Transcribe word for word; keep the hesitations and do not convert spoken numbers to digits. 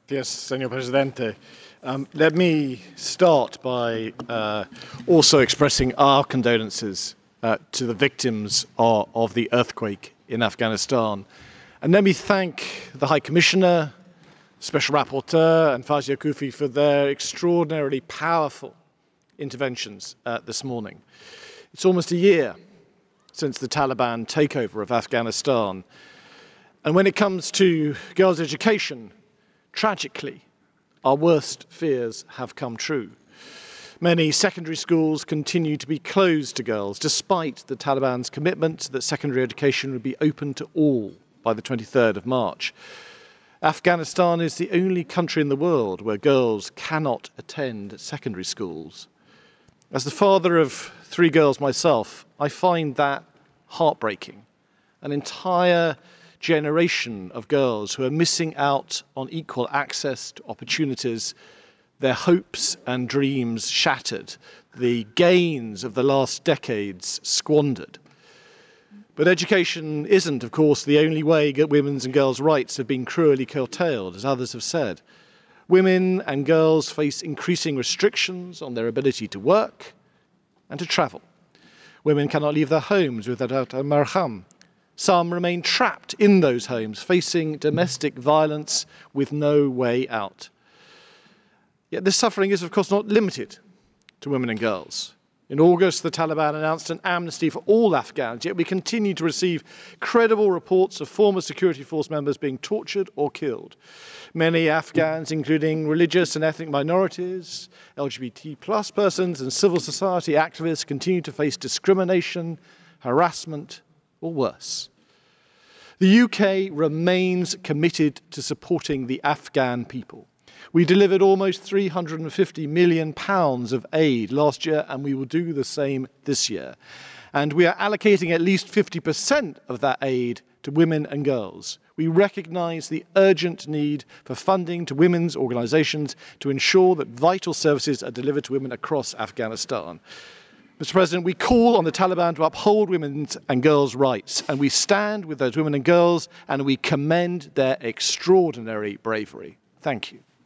Yes, Senor Presidente. Um, let me start by uh, also expressing our condolences uh, to the victims of, of the earthquake in Afghanistan. And let me thank the High Commissioner, Special Rapporteur and Fawzia Koofi for their extraordinarily powerful interventions uh, this morning. It's almost a year since the Taliban takeover of Afghanistan. And when it comes to girls' education, tragically, our worst fears have come true. Many secondary schools continue to be closed to girls, despite the Taliban's commitment that secondary education would be open to all by the twenty-third of March. Afghanistan is the only country in the world where girls cannot attend secondary schools. As the father of three girls myself, I find that heartbreaking. An entire generation of girls who are missing out on equal access to opportunities, their hopes and dreams shattered, the gains of the last decades squandered. But education isn't, of course, the only way women's and girls' rights have been cruelly curtailed, as others have said. Women and girls face increasing restrictions on their ability to work and to travel. Women cannot leave their homes without a marham. Some remain trapped in those homes, facing domestic violence with no way out. Yet this suffering is, of course, not limited to women and girls. In August, the Taliban announced an amnesty for all Afghans, yet we continue to receive credible reports of former security force members being tortured or killed. Many Afghans, including religious and ethnic minorities, L G B T plus persons and civil society activists, continue to face discrimination, harassment, or worse. The U K remains committed to supporting the Afghan people. We delivered almost three hundred and fifty million pounds of aid last year, and we will do the same this year. And we are allocating at least fifty percent of that aid to women and girls. We recognise the urgent need for funding to women's organisations to ensure that vital services are delivered to women across Afghanistan. Mister President, we call on the Taliban to uphold women's and girls' rights, and we stand with those women and girls, and we commend their extraordinary bravery. Thank you.